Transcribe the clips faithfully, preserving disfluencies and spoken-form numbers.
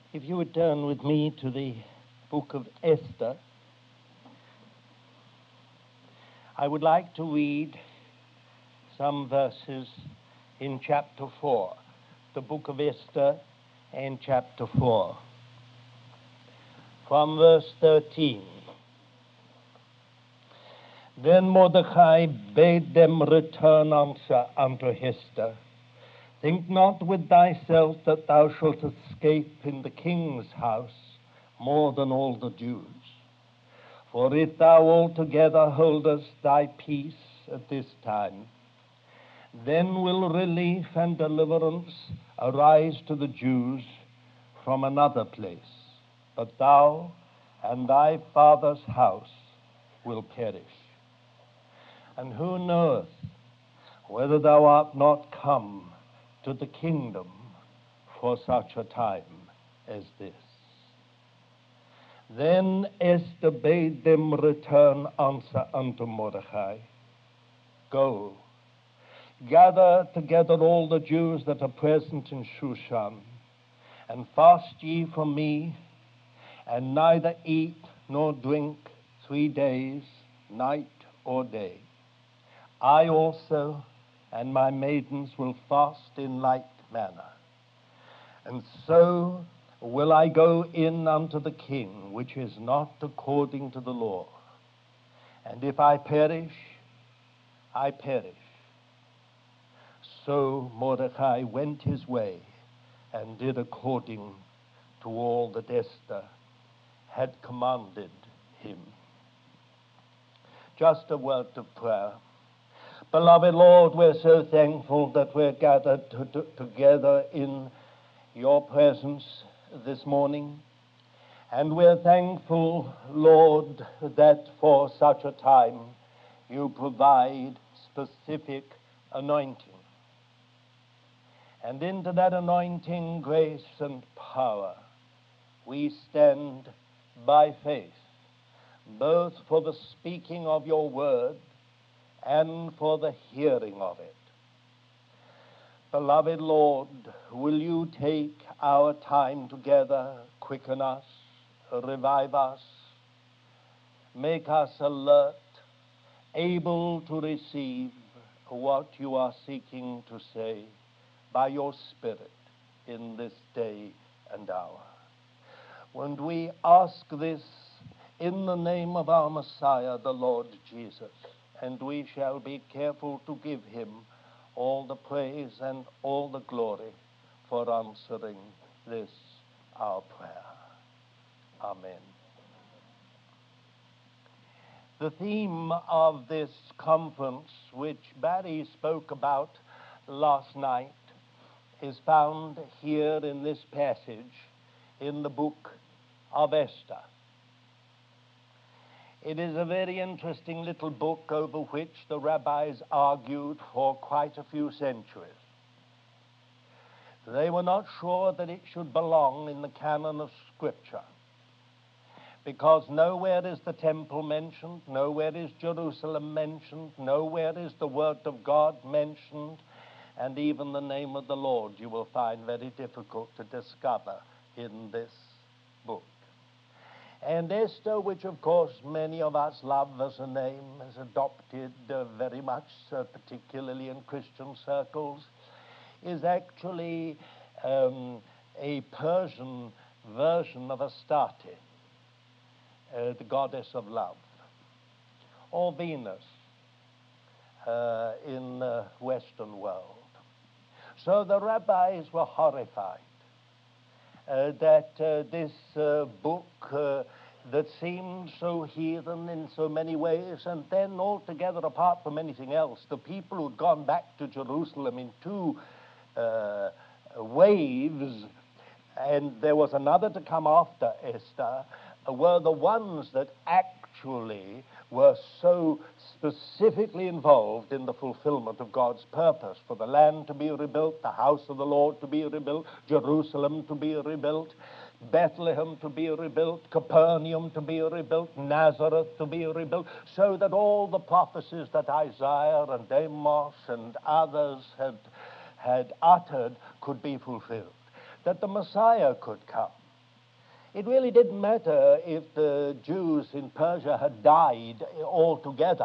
If you would turn with me to the book of Esther, I would like to read some verses in chapter four, the book of Esther and chapter four. From verse thirteen. Then Mordecai bade them return answer unto Esther. Think not with thyself that thou shalt escape in the king's house more than all the Jews. For if thou altogether holdest thy peace at this time, then will relief and deliverance arise to the Jews from another place. But thou and thy father's house will perish. And who knoweth whether thou art not come to the kingdom for such a time as this? Then Esther bade them return answer unto Mordecai. Go, gather together all the Jews that are present in Shushan, and fast ye for me, and neither eat nor drink three days, night or day. I also and my maidens will fast in like manner. And so will I go in unto the king, which is not according to the law. And if I perish, I perish. So Mordecai went his way and did according to all that Esther had commanded him. Just a word of prayer. Beloved Lord, we're so thankful that we're gathered to, to, together in your presence this morning. And we're thankful, Lord, that for such a time you provide specific anointing. And into that anointing, grace, and power, we stand by faith, both for the speaking of your word and for the hearing of it. Beloved Lord, will you take our time together, quicken us, revive us, make us alert, able to receive what you are seeking to say by your Spirit in this day and hour. When we ask this in the name of our Messiah, the Lord Jesus, and we shall be careful to give him all the praise and all the glory for answering this our prayer. Amen. The theme of this conference, which Barry spoke about last night, is found here in this passage in the book of Esther. It is a very interesting little book over which the rabbis argued for quite a few centuries. They were not sure that it should belong in the canon of Scripture, because nowhere is the temple mentioned, nowhere is Jerusalem mentioned, nowhere is the word of God mentioned, and even the name of the Lord you will find very difficult to discover in this book. And Esther, which of course many of us love as a name, is adopted uh, very much, uh, particularly in Christian circles, is actually um, a Persian version of Astarte, uh, the goddess of love, or Venus uh, in the Western world. So the rabbis were horrified Uh, that uh, this uh, book uh, that seemed so heathen in so many ways, and then altogether apart from anything else, the people who'd gone back to Jerusalem in two uh, waves, and there was another to come after Esther, uh, were the ones that actually were so specifically involved in the fulfillment of God's purpose for the land to be rebuilt, the house of the Lord to be rebuilt, Jerusalem to be rebuilt, Bethlehem to be rebuilt, Capernaum to be rebuilt, Nazareth to be rebuilt, so that all the prophecies that Isaiah and Amos and others had, had uttered could be fulfilled, that the Messiah could come. It really didn't matter if the Jews in Persia had died altogether,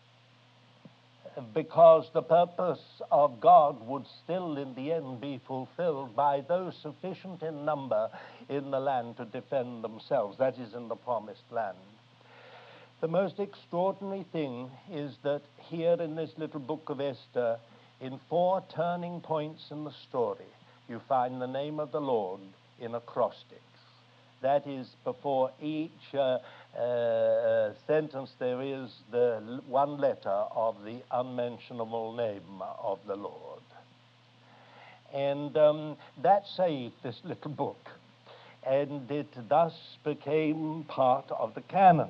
because the purpose of God would still in the end be fulfilled by those sufficient in number in the land to defend themselves, that is, in the promised land. The most extraordinary thing is that here in this little book of Esther, in four turning points in the story, you find the name of the Lord in acrostics. That is, before each uh, uh, sentence there is the l- one letter of the unmentionable name of the Lord. And um, that saved this little book, and it thus became part of the canon.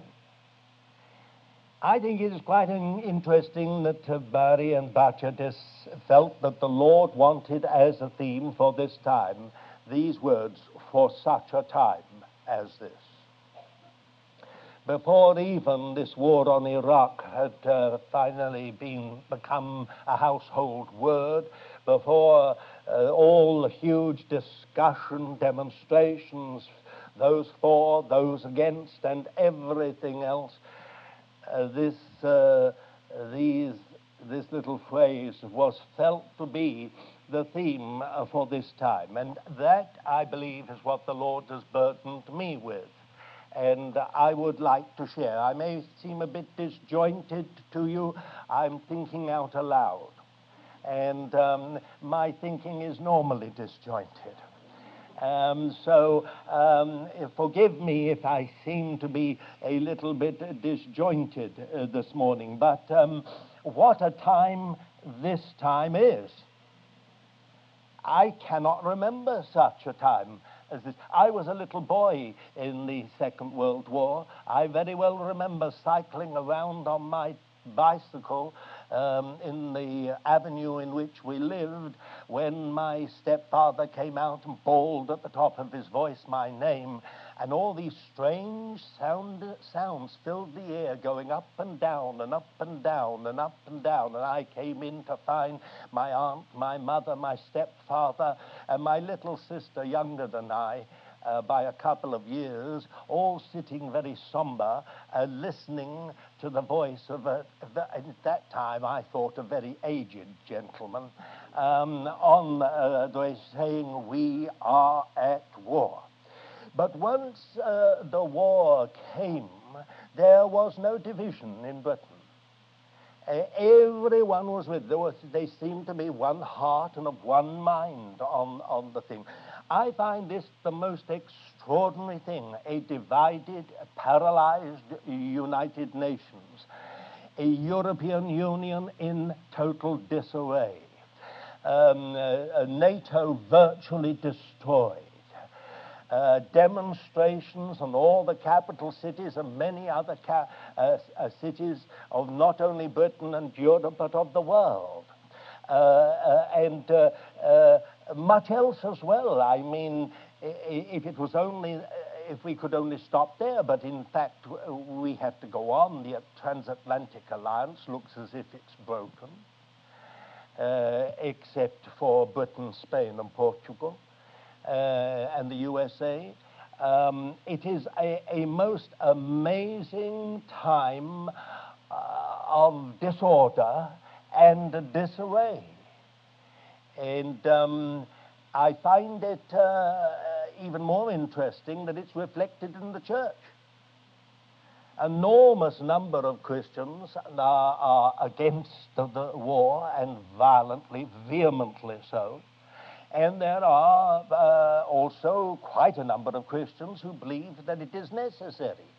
I think it is quite an interesting that uh, Barry and Bacchadis felt that the Lord wanted as a theme for this time these words, for such a time as this. Before even this war on Iraq had uh, finally been become a household word, before uh, all the huge discussion, demonstrations, those for, those against, and everything else, uh, this uh, these this little phrase was felt to be the theme uh, for this time. And that, I believe, is what the Lord has burdened me with. And uh, I would like to share. I may seem a bit disjointed to you. I'm thinking out aloud. And um, my thinking is normally disjointed. Um, so um, forgive me if I seem to be a little bit disjointed uh, this morning. But um, what a time this time is. I cannot remember such a time as this. I was a little boy in the Second World War. I very well remember cycling around on my bicycle um, in the avenue in which we lived when my stepfather came out and bawled at the top of his voice my name, and all these strange sound, sounds filled the air, going up and down and up and down and up and down, and I came in to find my aunt, my mother, my stepfather, and my little sister, younger than I, Uh, by a couple of years, all sitting very somber, uh, listening to the voice of a, at that time I thought a very aged gentleman, um, on uh, the saying, "We are at war." But once uh, the war came, there was no division in Britain. Uh, everyone was with. There was, they seemed to be one heart and of one mind on, on the thing. I find this the most extraordinary thing, a divided, paralyzed United Nations, a European Union in total disarray, um, uh, NATO virtually destroyed, Uh, demonstrations in all the capital cities and many other ca- uh, uh, cities of not only Britain and Europe but of the world. Uh, uh, and uh, uh, much else as well. I mean, if it was only, if we could only stop there, but in fact we have to go on. The transatlantic alliance looks as if it's broken, uh, except for Britain, Spain, and Portugal. Uh, and the U S A. Um, it is a, a most amazing time uh, of disorder and disarray. And um, I find it uh, even more interesting that it's reflected in the church. Enormous number of Christians are, are against the, the war, and violently, vehemently so. And there are uh, also quite a number of Christians who believe that it is necessary.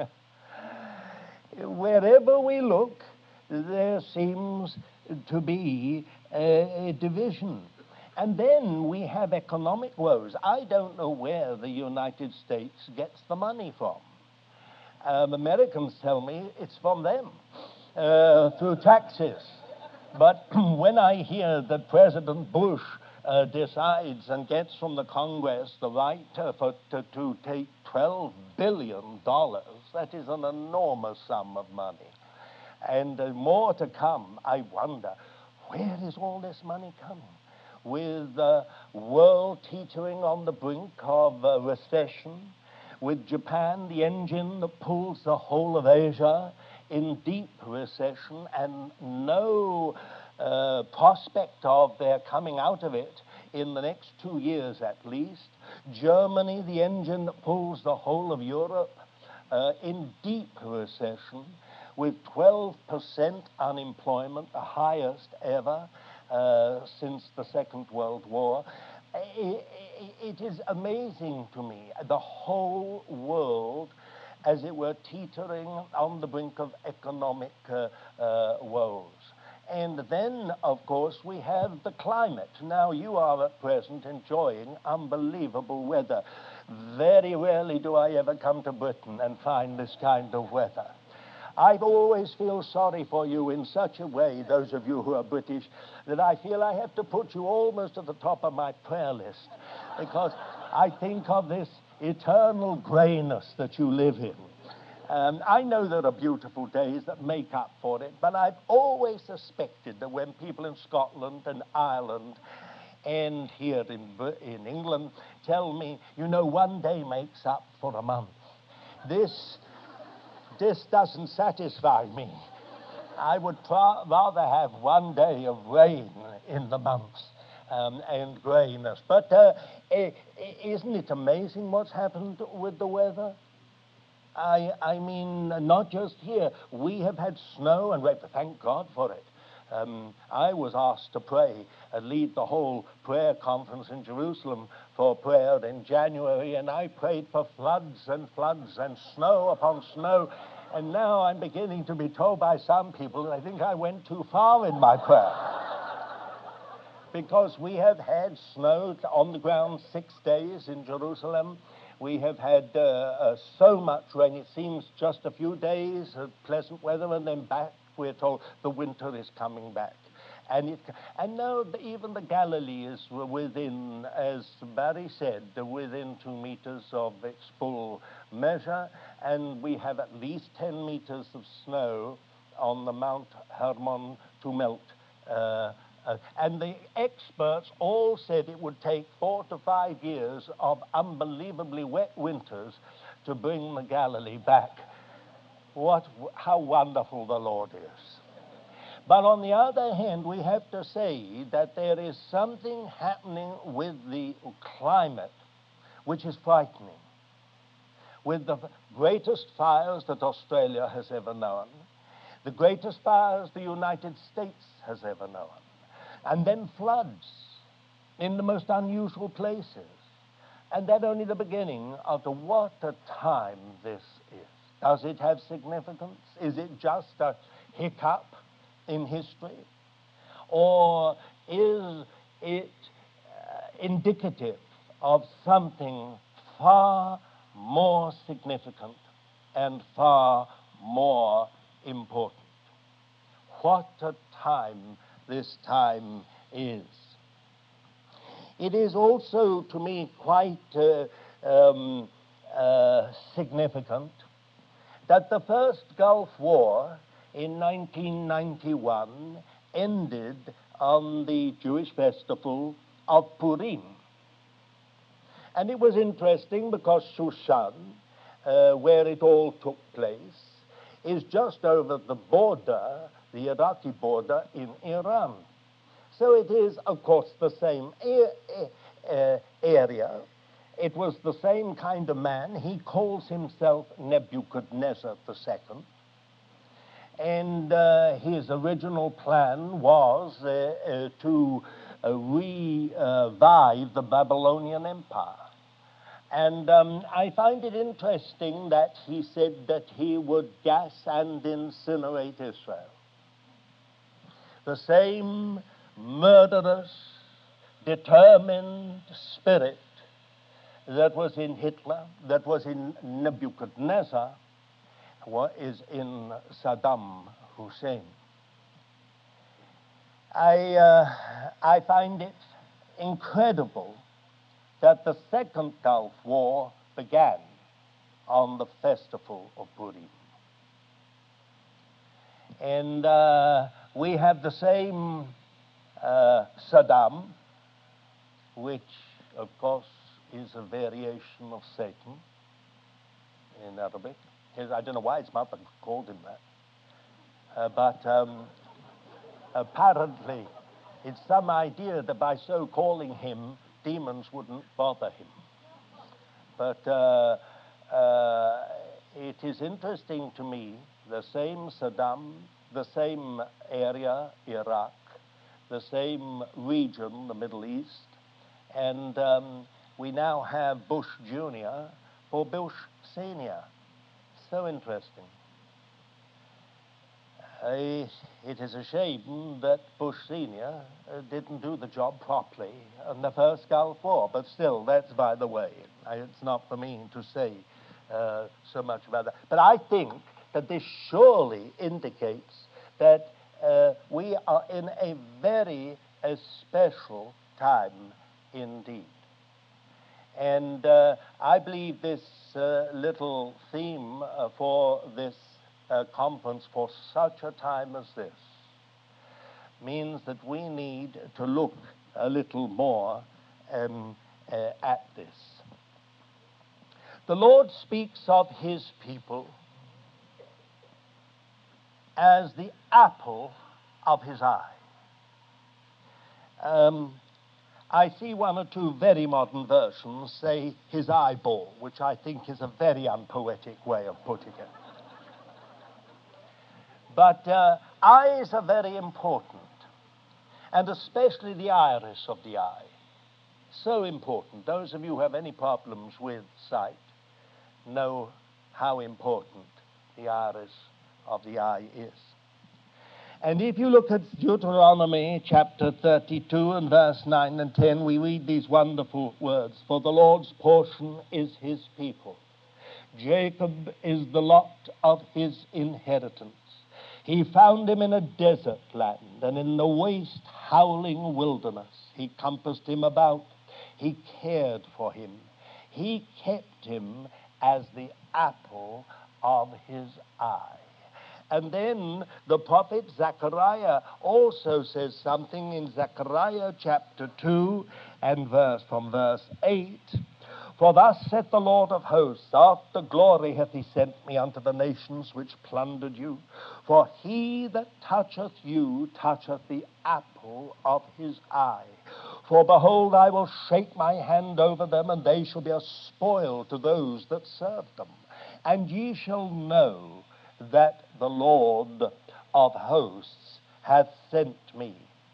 Wherever we look, there seems to be a, a division. And then we have economic woes. I don't know where the United States gets the money from. Um, Americans tell me it's from them, uh, through taxes. But when I hear that President Bush Uh, decides and gets from the Congress the right uh, for, to, to take twelve billion dollars, that is an enormous sum of money. And uh, more to come, I wonder, where is all this money coming? With the uh, world teetering on the brink of uh, recession, with Japan, the engine that pulls the whole of Asia, in deep recession and no uh, prospect of their coming out of it in the next two years at least. Germany, the engine that pulls the whole of Europe, uh, in deep recession with twelve percent unemployment, the highest ever uh, since the Second World War. It, it is amazing to me, the whole world, as it were, teetering on the brink of economic uh, uh, woes. And then, of course, we have the climate. Now, you are at present enjoying unbelievable weather. Very rarely do I ever come to Britain and find this kind of weather. I always feel sorry for you in such a way, those of you who are British, that I feel I have to put you almost at the top of my prayer list, because I think of this eternal grayness that you live in. Um, I know there are beautiful days that make up for it, but I've always suspected that when people in Scotland and Ireland and here in, in England tell me, you know, one day makes up for a month, this This doesn't satisfy me. I would pra- rather have one day of rain in the months um, and grayness. But uh, I- isn't it amazing what's happened with the weather? I, I mean, not just here. We have had snow, and we have to thank God for it. Um, I was asked to pray and lead the whole prayer conference in Jerusalem for prayer in January, and I prayed for floods and floods and snow upon snow. And now I'm beginning to be told by some people that I think I went too far in my prayer. Because we have had snow on the ground six days in Jerusalem. We have had uh, uh, so much rain. It seems just a few days of pleasant weather, and then back we're told the winter is coming back. And, it, and now even the Galilee is within, as Barry said, within two meters of its full measure, and we have at least ten meters of snow on the Mount Hermon to melt. Uh, uh, and the experts all said it would take four to five years of unbelievably wet winters to bring the Galilee back. What, how wonderful the Lord is. But on the other hand, we have to say that there is something happening with the climate which is frightening. With the greatest fires that Australia has ever known, the greatest fires the United States has ever known, and then floods in the most unusual places. And that's only the beginning of the what a time this is. Does it have significance? Is it just a hiccup in history? Or is it uh, indicative of something far more significant and far more important? What a time this time is. It is also, to me, quite uh, um, uh, significant that the first Gulf War in nineteen ninety-one ended on the Jewish festival of Purim. And it was interesting because Shushan, uh, where it all took place, is just over the border, the Iraqi border in Iran. So it is, of course, the same uh, area. It was the same kind of man. He calls himself Nebuchadnezzar the Second. And uh, his original plan was uh, uh, to uh, revive the Babylonian Empire. And um, I find it interesting that he said that he would gas and incinerate Israel. The same murderous, determined spirit that was in Hitler, that was in Nebuchadnezzar, is in Saddam Hussein. I, uh, I find it incredible that the Second Gulf War began on the festival of Purim. And uh, we have the same uh, Saddam, which, of course, is a variation of Satan. in Arabic. His, I don't know why his mother called him that. Uh, but um, apparently it's some idea that by so calling him, demons wouldn't bother him. But uh, uh, it is interesting to me, the same Saddam, the same area, Iraq, the same region, the Middle East, and um, we now have Bush Junior for Bush Senior. So interesting. Uh, it is a shame that Bush Senior uh, didn't do the job properly in the first Gulf War, but still, that's by the way. I, it's not for me to say uh, so much about that. But I think that this surely indicates that uh, we are in a very uh, special time indeed. And uh, I believe this uh, little theme uh, for this uh, conference for such a time as this means that we need to look a little more um, uh, at this. The Lord speaks of his people as the apple of his eye. Um, I see one or two very modern versions say his eyeball, which I think is a very unpoetic way of putting it. But uh, eyes are very important, and especially the iris of the eye. So important. Those of you who have any problems with sight know how important the iris of the eye is. And if you look at Deuteronomy chapter thirty-two and verse nine and ten, we read these wonderful words. For the Lord's portion is his people. Jacob is the lot of his inheritance. He found him in a desert land, and in the waste, howling wilderness. He compassed him about. He cared for him. He kept him as the apple of his eye. And then the prophet Zechariah also says something in Zechariah chapter two and verse from verse eight. For thus saith the Lord of hosts, after glory hath he sent me unto the nations which plundered you. For he that toucheth you toucheth the apple of his eye. For behold, I will shake my hand over them, and they shall be a spoil to those that serve them. And ye shall know that the Lord of hosts hath sent me.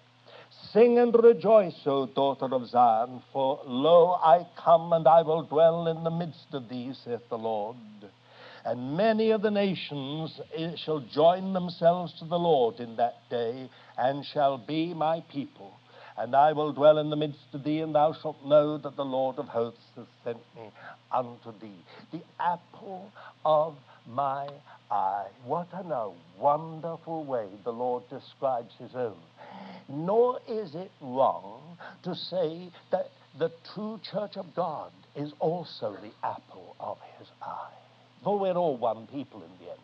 Sing and rejoice, O daughter of Zion, for lo, I come, and I will dwell in the midst of thee, saith the Lord. And many of the nations shall join themselves to the Lord in that day, and shall be my people. And I will dwell in the midst of thee, and thou shalt know that the Lord of hosts hath sent me unto thee. The apple of my eye. What a wonderful way the Lord describes his own. Nor is it wrong to say that the true church of God is also the apple of his eye. For we're all one people in the end.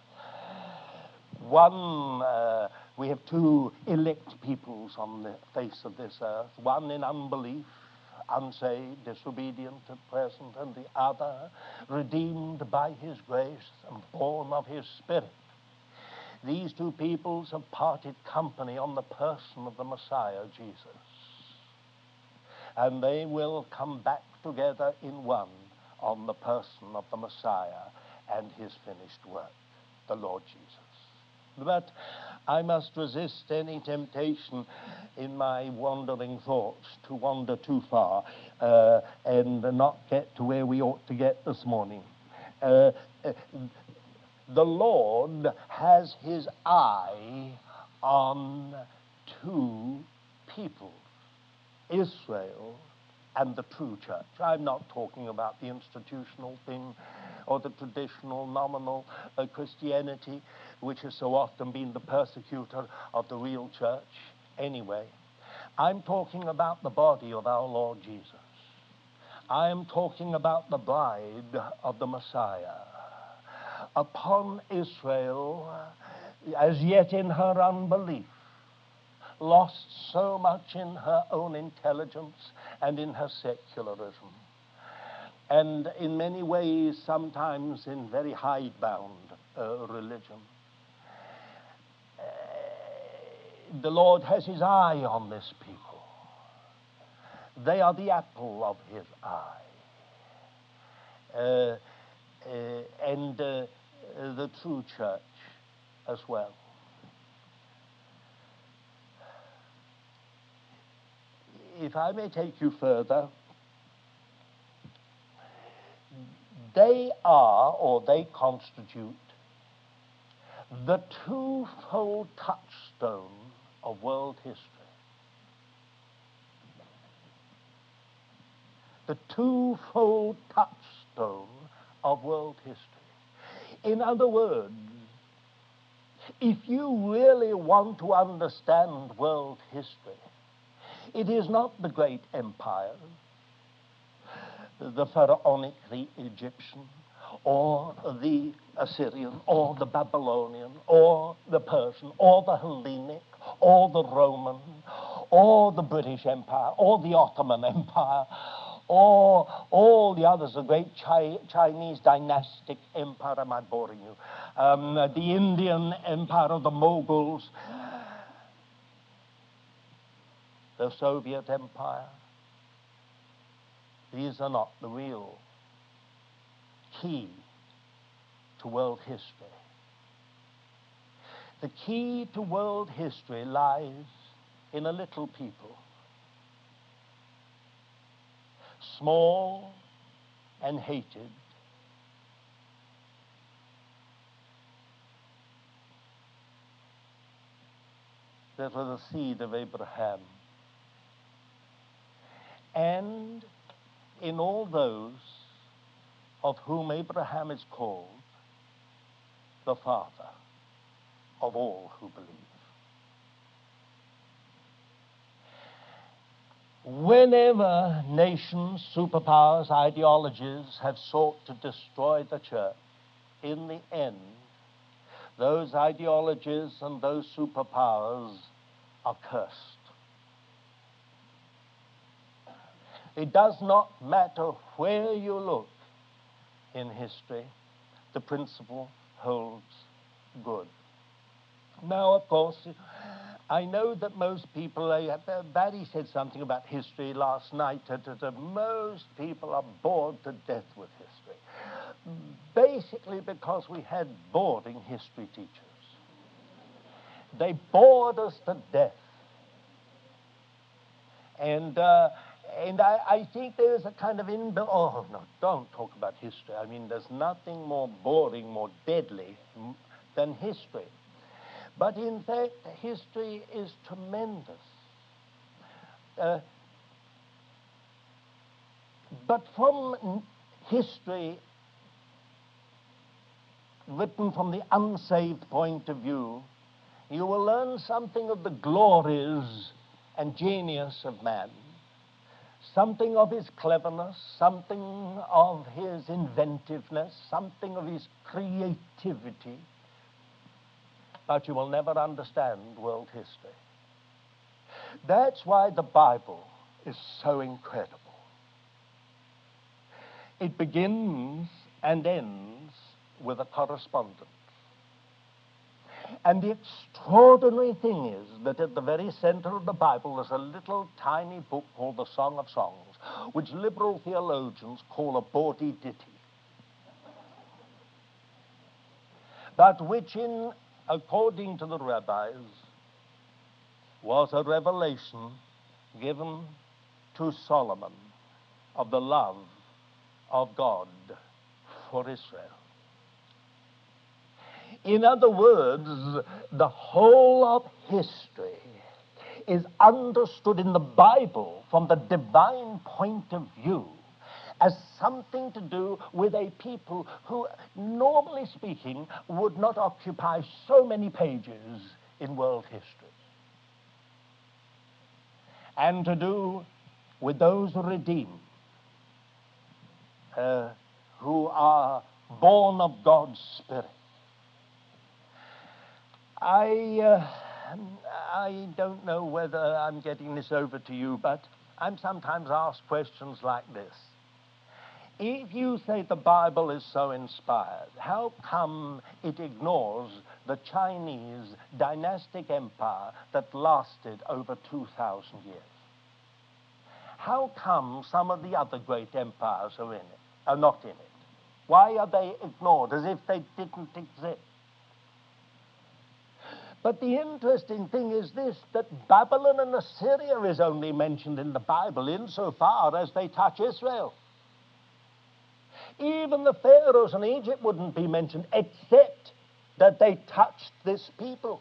One, uh, we have two elect peoples on the face of this earth, one in unbelief, unsaved, disobedient at present, and the other redeemed by his grace and born of his Spirit. These two peoples have parted company on the person of the Messiah, Jesus. And they will come back together in one on the person of the Messiah and his finished work, the Lord Jesus. But I must resist any temptation in my wandering thoughts to wander too far uh, and not get to where we ought to get this morning. Uh, uh, the Lord has his eye on two peoples, Israel and the true church. I'm not talking about the institutional thing or the traditional nominal uh, Christianity, which has so often been the persecutor of the real church anyway. I'm talking about the body of our Lord Jesus. I am talking about the bride of the Messiah. Upon Israel, as yet in her unbelief, lost so much in her own intelligence and in her secularism, and in many ways, sometimes in very hidebound uh, religion. Uh, the Lord has his eye on this people. They are the apple of his eye. Uh, uh, and uh, the true church as well. If I may take you further, they are, or they constitute, the twofold touchstone of world history. The twofold touchstone of world history. In other words, if you really want to understand world history, it is not the great empires, the Pharaonic, the Egyptian, or the Assyrian, or the Babylonian, or the Persian, or the Hellenic, or the Roman, or the British Empire, or the Ottoman Empire, or all the others, the great Chi- Chinese dynastic empire. Am I boring you? Um, the Indian empire of the Moguls, the Soviet Empire. These are not the real key to world history. The key to world history lies in a little people, small and hated, that were the seed of Abraham, and in all those of whom Abraham is called the father of all who believe. Whenever nations, superpowers, ideologies have sought to destroy the church, in the end, those ideologies and those superpowers are cursed. It does not matter where you look in history, the principle holds good. Now, of course, I know that most people, uh, Barry said something about history last night, that, that most people are bored to death with history. Basically because we had boarding history teachers. They bored us to death. And uh, and I, I think there's a kind of inbuilt, oh, no, don't talk about history. I mean, there's nothing more boring, more deadly than history. But in fact, history is tremendous. Uh, but from history written from the unsaved point of view, you will learn something of the glories and genius of man, something of his cleverness, something of his inventiveness, something of his creativity, but you will never understand world history. That's why the Bible is so incredible. It begins and ends with a correspondence. And the extraordinary thing is that at the very center of the Bible is a little tiny book called the Song of Songs, which liberal theologians call a bawdy ditty, but which, in according to the rabbis, was a revelation given to Solomon of the love of God for Israel. In other words, the whole of history is understood in the Bible from the divine point of view as something to do with a people who, normally speaking, would not occupy so many pages in world history, and to do with those redeemed uh, who are born of God's Spirit. I, uh, I don't know whether I'm getting this over to you, but I'm sometimes asked questions like this. If you say the Bible is so inspired, how come it ignores the Chinese dynastic empire that lasted over two thousand years? How come some of the other great empires are in it, are not in it? Why are they ignored as if they didn't exist? But the interesting thing is this, that Babylon and Assyria is only mentioned in the Bible insofar as they touch Israel. Even the pharaohs in Egypt wouldn't be mentioned, except that they touched this people.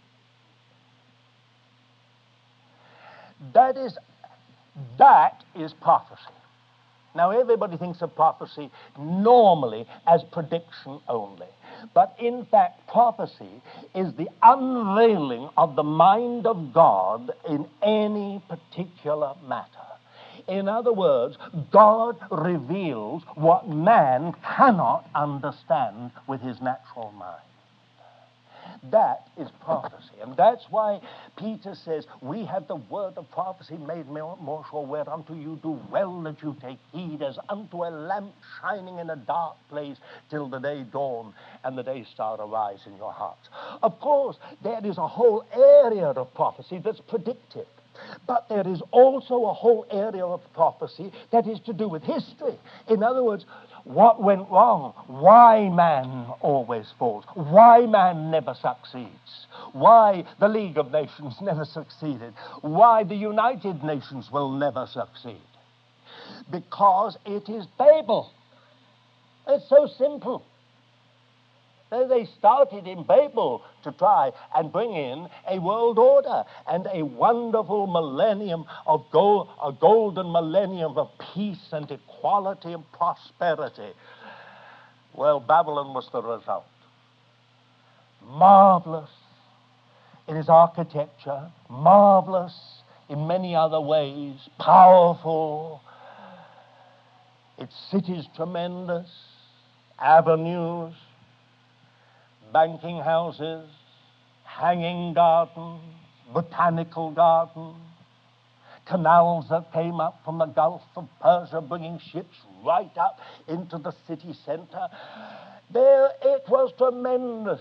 That is, that is prophecy. Now, everybody thinks of prophecy normally as prediction only. But in fact, prophecy is the unveiling of the mind of God in any particular matter. In other words, God reveals what man cannot understand with his natural mind. That is prophecy. And that's why Peter says, we have the word of prophecy made more, more sure, whereunto you do well that you take heed, as unto a lamp shining in a dark place till the day dawn and the day star arise in your hearts. Of course, there is a whole area of prophecy that's predictive. But there is also a whole area of prophecy that is to do with history. In other words, what went wrong? Why man always falls? Why man never succeeds? Why the League of Nations never succeeded? Why the United Nations will never succeed? Because it is Babel. It's so simple. They started in Babel to try and bring in a world order and a wonderful millennium of gold, a golden millennium of peace and equality and prosperity. Well, Babylon was the result. Marvelous in its architecture, marvelous in many other ways, powerful, its cities tremendous, avenues, banking houses, hanging gardens, botanical gardens, canals that came up from the Gulf of Persia, bringing ships right up into the city center. There it was tremendous.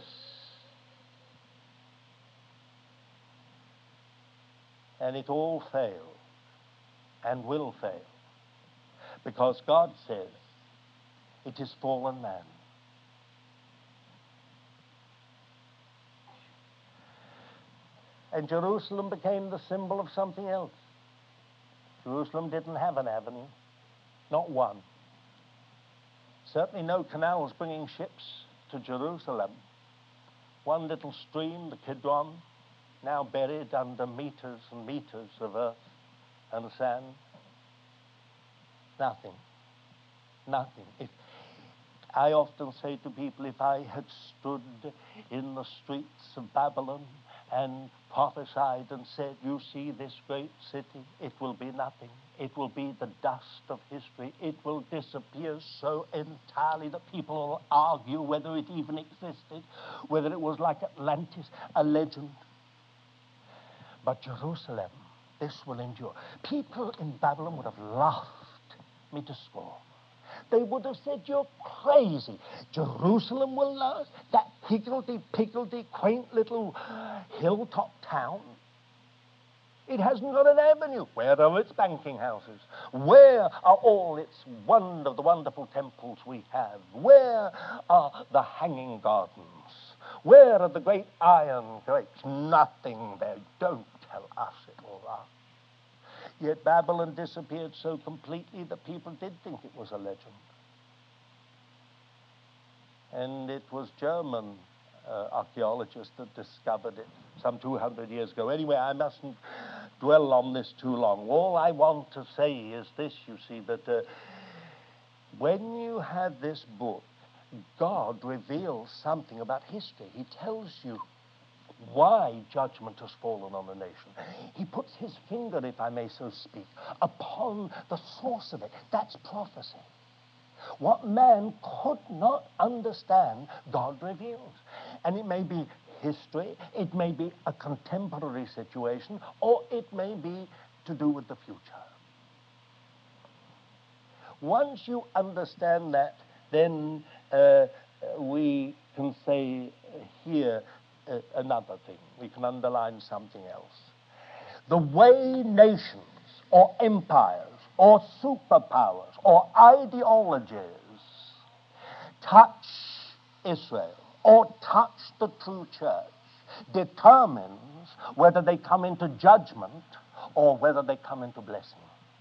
And it all failed and will fail, because God says it is fallen man. And Jerusalem became the symbol of something else. Jerusalem didn't have an avenue, not one. Certainly no canals bringing ships to Jerusalem. One little stream, the Kidron, now buried under meters and meters of earth and sand. Nothing. Nothing. If, I often say to people, if I had stood in the streets of Babylon and prophesied and said, you see this great city, it will be nothing. It will be the dust of history. It will disappear so entirely that people will argue whether it even existed, whether it was like Atlantis, a legend. But Jerusalem, this will endure. People in Babylon would have laughed me to scorn. They would have said, you're crazy. Jerusalem will last? That higgledy-piggledy, quaint little hilltop town? It hasn't got an avenue. Where are its banking houses? Where are all its wonder, the wonderful temples we have? Where are the hanging gardens? Where are the great iron gates? Nothing there. Don't tell us it will last. Yet Babylon disappeared so completely that people did think it was a legend. And it was German uh, archaeologists that discovered it some two hundred years ago. Anyway, I mustn't dwell on this too long. All I want to say is this, you see, that uh, when you have this book, God reveals something about history. He tells you why judgment has fallen on the nation. He puts his finger, if I may so speak, upon the source of it. That's prophecy. What man could not understand, God reveals. And it may be history, it may be a contemporary situation, or it may be to do with the future. Once you understand that, then uh, we can say here uh, another thing. We can underline something else. The way nations or empires or superpowers or ideologies touch Israel or touch the true church determines whether they come into judgment or whether they come into blessing.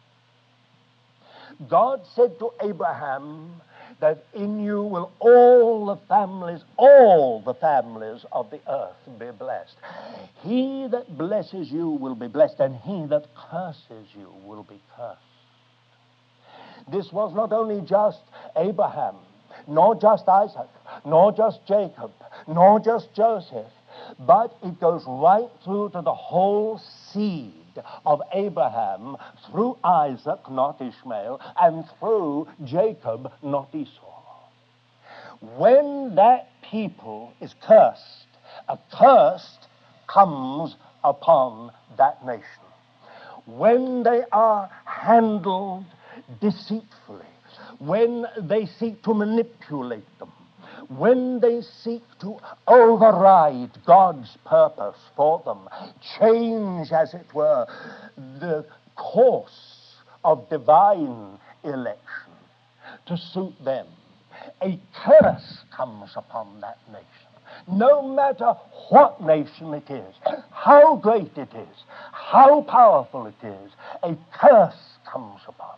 God said to Abraham that in you will all the families, all the families of the earth be blessed. He that blesses you will be blessed, and he that curses you will be cursed. This was not only just Abraham, nor just Isaac, nor just Jacob, nor just Joseph, but it goes right through to the whole seed of Abraham, through Isaac, not Ishmael, and through Jacob, not Esau. When that people is cursed, a curse comes upon that nation. When they are handled deceitfully, when they seek to manipulate them, when they seek to override God's purpose for them, change, as it were, the course of divine election to suit them, a curse comes upon that nation. No matter what nation it is, how great it is, how powerful it is, a curse comes upon it.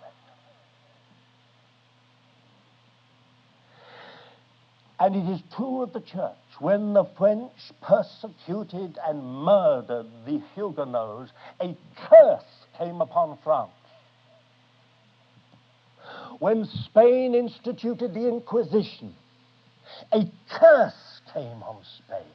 And it is true of the church. When the French persecuted and murdered the Huguenots, a curse came upon France. When Spain instituted the Inquisition, a curse came on Spain.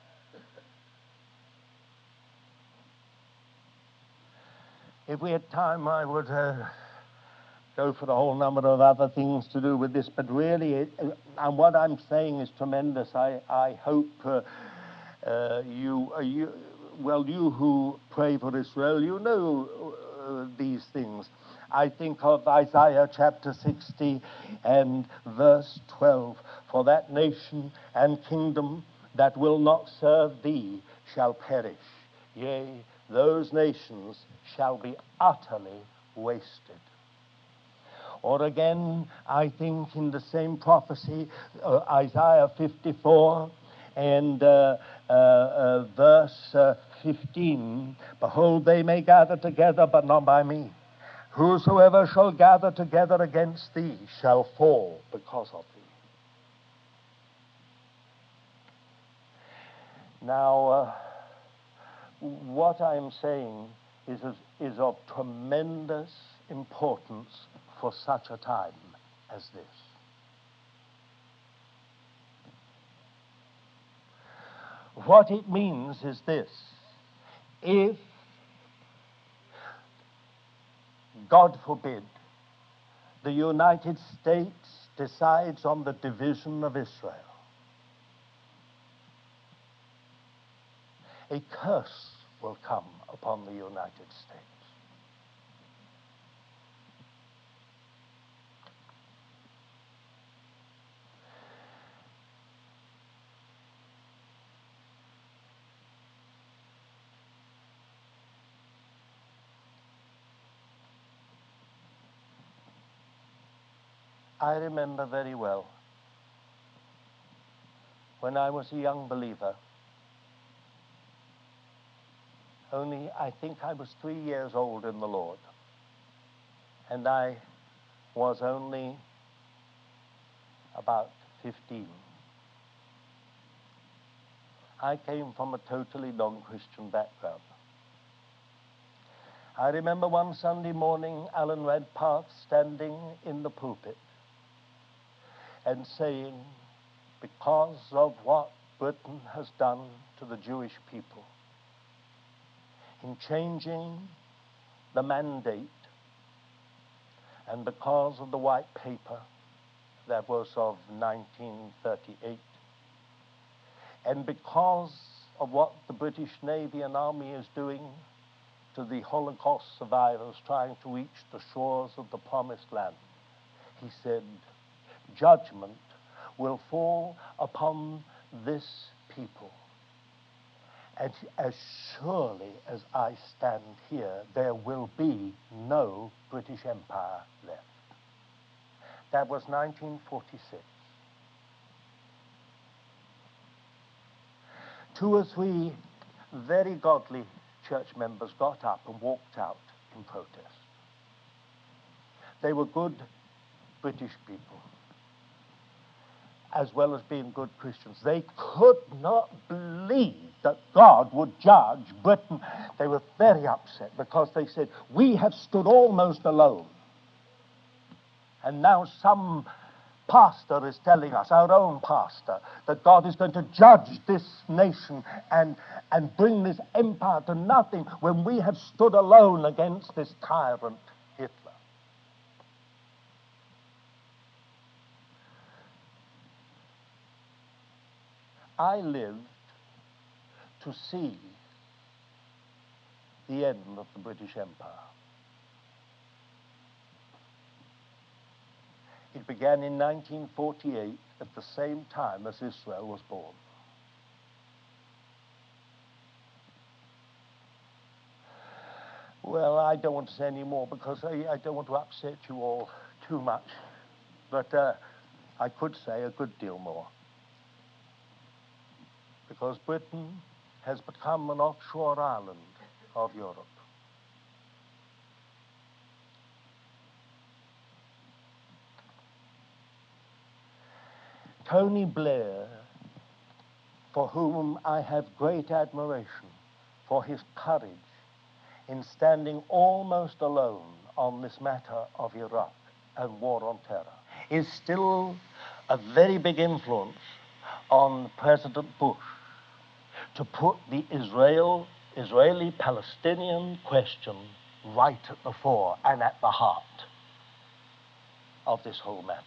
If we had time, I would uh, go for a whole number of other things to do with this, but really, it, and what I'm saying is tremendous. I, I hope uh, uh, you, uh, you, well, you who pray for Israel, you know uh, these things. I think of Isaiah chapter sixty and verse twelve. For that nation and kingdom that will not serve thee shall perish. Yea, those nations shall be utterly wasted. Or again, I think in the same prophecy, uh, Isaiah fifty-four and uh, uh, uh, verse uh, fifteen, behold, they may gather together, but not by me. Whosoever shall gather together against thee shall fall because of thee. Now, uh, what I'm saying is, is of tremendous importance for such a time as this. What it means is this: if, God forbid, the United States decides on the division of Israel, a curse will come upon the United States. I remember very well when I was a young believer, only I think I was three years old in the Lord, and I was only about fifteen. I came from a totally non-Christian background. I remember one Sunday morning, Alan Redpath standing in the pulpit and saying, because of what Britain has done to the Jewish people in changing the mandate, and because of the white paper that was of nineteen thirty-eight, and because of what the British Navy and Army is doing to the Holocaust survivors trying to reach the shores of the Promised Land, he said, judgment will fall upon this people. And as surely as I stand here, there will be no British Empire left. That was nineteen forty-six. Two or three very godly church members got up and walked out in protest. They were good British people, as well as being good Christians. They could not believe that God would judge Britain. They were very upset because they said, we have stood almost alone. And now some pastor is telling us, our own pastor, that God is going to judge this nation and, and bring this empire to nothing when we have stood alone against this tyrant Hitler. I lived to see the end of the British Empire. It began in nineteen forty-eight, at the same time as Israel was born. Well, I don't want to say any more because I, I don't want to upset you all too much. But uh, I could say a good deal more. Because Britain has become an offshore island of Europe. Tony Blair, for whom I have great admiration for his courage in standing almost alone on this matter of Iraq and war on terror, is still a very big influence on President Bush to put the Israel, Israeli-Palestinian question right at the fore and at the heart of this whole matter.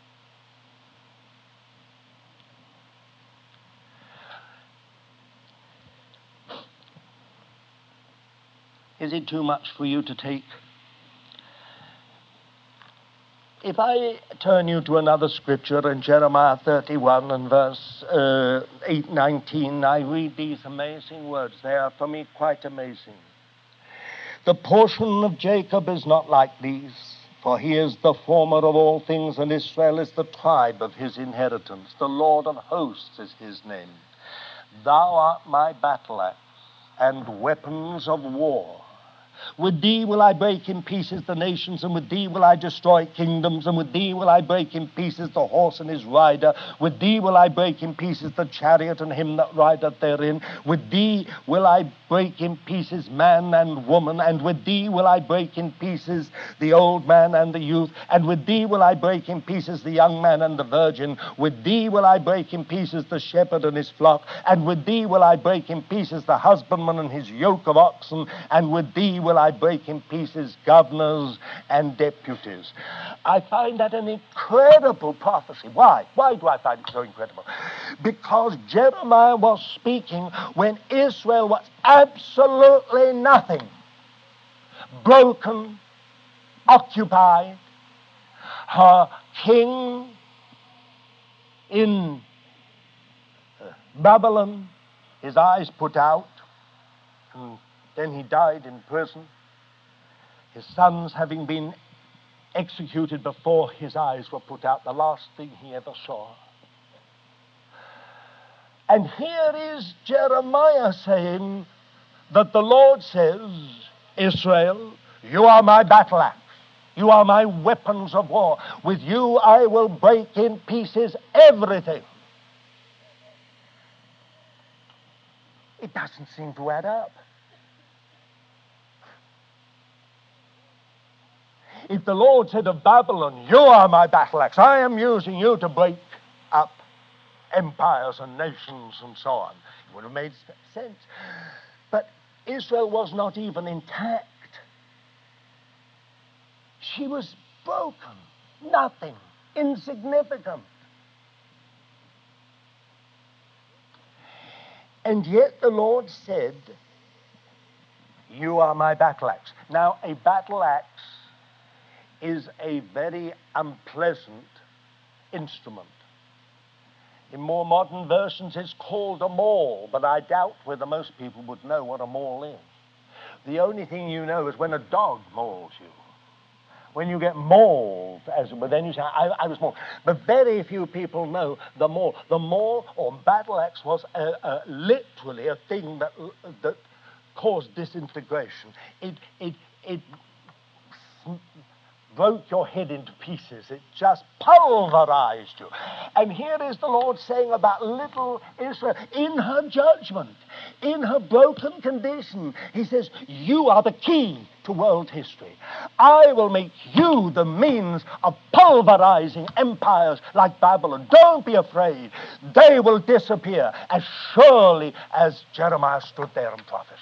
Is it too much for you to take? If I turn you to another scripture in Jeremiah thirty-one and verse uh, eight, nineteen, I read these amazing words. They are for me quite amazing. The portion of Jacob is not like these, for he is the former of all things, and Israel is the tribe of his inheritance. The Lord of hosts is his name. Thou art my battle axe and weapons of war. With thee will I break in pieces the nations, and with thee will I destroy kingdoms, and with thee will I break in pieces the horse and his rider. With thee will I break in pieces the chariot and him that rideth therein. With thee will I break in pieces man and woman, and with thee will I break in pieces the old man and the youth, and with thee will I break in pieces the young man and the virgin. With thee will I break in pieces the shepherd and his flock, and with thee will I break in pieces the husbandman and his yoke of oxen, and with thee will I break in pieces governors and deputies. I find that an incredible prophecy. Why? Why do I find it so incredible? Because Jeremiah was speaking when Israel was absolutely nothing. Broken, occupied, her king in Babylon, his eyes put out, and then he died in prison, his sons having been executed before his eyes were put out, the last thing he ever saw. And here is Jeremiah saying that the Lord says, Israel, you are my battle axe. You are my weapons of war. With you I will break in pieces everything. It doesn't seem to add up. If the Lord said of Babylon, you are my battle axe, I am using you to break up empires and nations and so on, it would have made sense. But Israel was not even intact. She was broken, nothing, insignificant. And yet the Lord said, you are my battle axe. Now, a battle axe is a very unpleasant instrument. In more modern versions, it's called a maul, but I doubt whether most people would know what a maul is. The only thing you know is when a dog mauls you. When you get mauled, as well, then you say, I, I was mauled. But very few people know the maul. The maul or battle axe was a, a, literally a thing that, that caused disintegration. It, it, it broke your head into pieces. It just pulverized you. And here is the Lord saying about little Israel, in her judgment, in her broken condition, he says, you are the key to world history. I will make you the means of pulverizing empires like Babylon. Don't be afraid. They will disappear as surely as Jeremiah stood there and prophesied.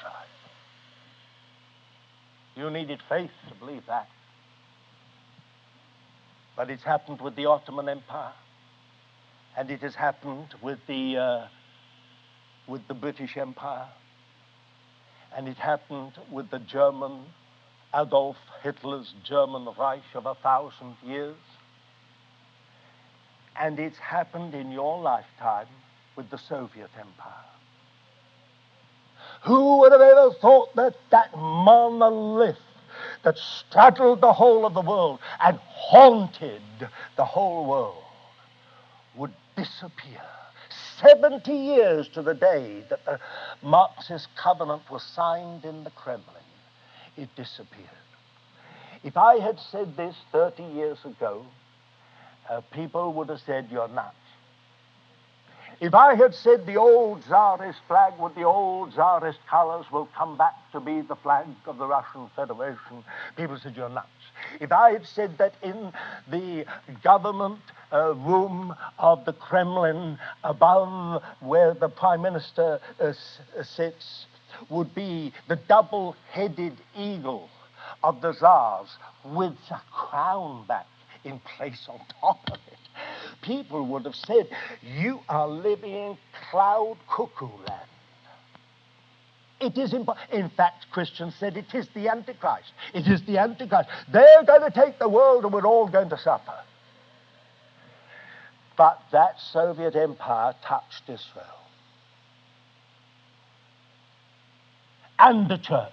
You needed faith to believe that. But it's happened with the Ottoman Empire, and it has happened with the uh, with the British Empire, and it happened with the German, Adolf Hitler's German Reich of a thousand years, and it's happened in your lifetime with the Soviet Empire. Who would have ever thought that that monolith that straddled the whole of the world and haunted the whole world would disappear? seventy years to the day that the Marxist covenant was signed in the Kremlin, it disappeared. If I had said this thirty years ago, uh, people would have said, you're nuts. If I had said the old Tsarist flag with the old Tsarist colors will come back to be the flag of the Russian Federation, people said, you're nuts. If I had said that in the government uh, room of the Kremlin, above where the Prime Minister uh, s- sits, would be the double-headed eagle of the Tsars with a crown back in place on top of it, people would have said, you are living in cloud cuckoo land. It is impo- in fact, Christians said it is the Antichrist. It is the Antichrist. They're going to take the world and we're all going to suffer. But that Soviet empire touched Israel and the church.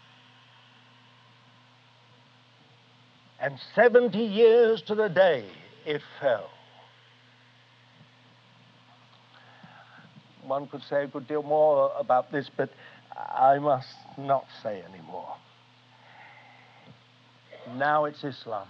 And seventy years to the day it fell. One could say a good deal more about this, but I must not say any more. Now it's Islam.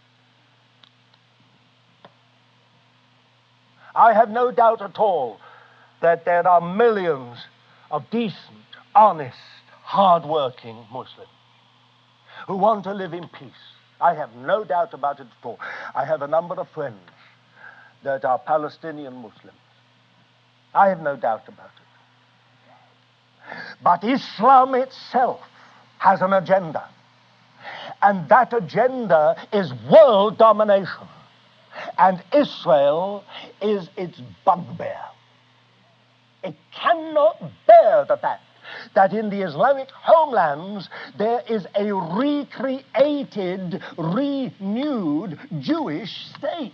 I have no doubt at all that there are millions of decent, honest, hard-working Muslims who want to live in peace. I have no doubt about it at all. I have a number of friends that are Palestinian Muslims. I have no doubt about it. But Islam itself has an agenda. And that agenda is world domination. And Israel is its bugbear. It cannot bear the fact that in the Islamic homelands there is a recreated, renewed Jewish state.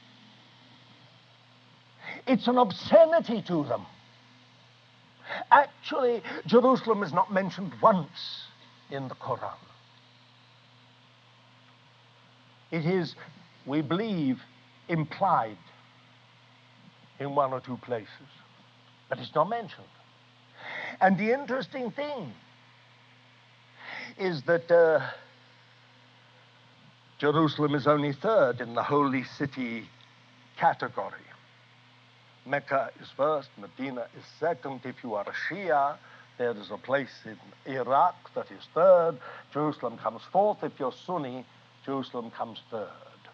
It's an obscenity to them. Actually, Jerusalem is not mentioned once in the Quran. It is, we believe, implied in one or two places, but it's not mentioned. And the interesting thing is that uh, Jerusalem is only third in the holy city category. Mecca is first, Medina is second. If you are a Shia, there is a place in Iraq that is third. Jerusalem comes fourth. If you're Sunni, Jerusalem comes third.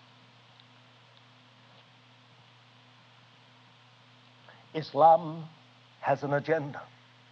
Islam has an agenda.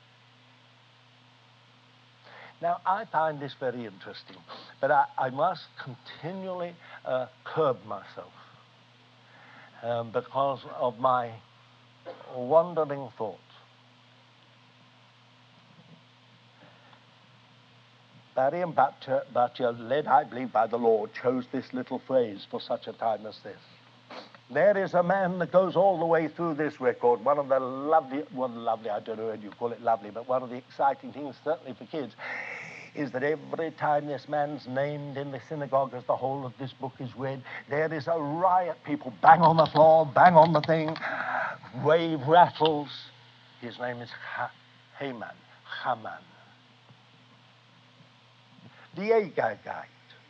Now, I find this very interesting, but I, I must continually uh, curb myself um, because of my wandering thoughts. Barry and Butcher, Butcher, led, I believe, by the Lord, chose this little phrase for such a time as this. There is a man that goes all the way through this record. One of the lovely, well, lovely, I don't know whether you call it lovely, but one of the exciting things, certainly for kids, is that every time this man's named in the synagogue as the whole of this book is read, there is a riot. People bang on the floor, bang on the thing, wave rattles. His name is ha- Haman, Haman, the Agagite,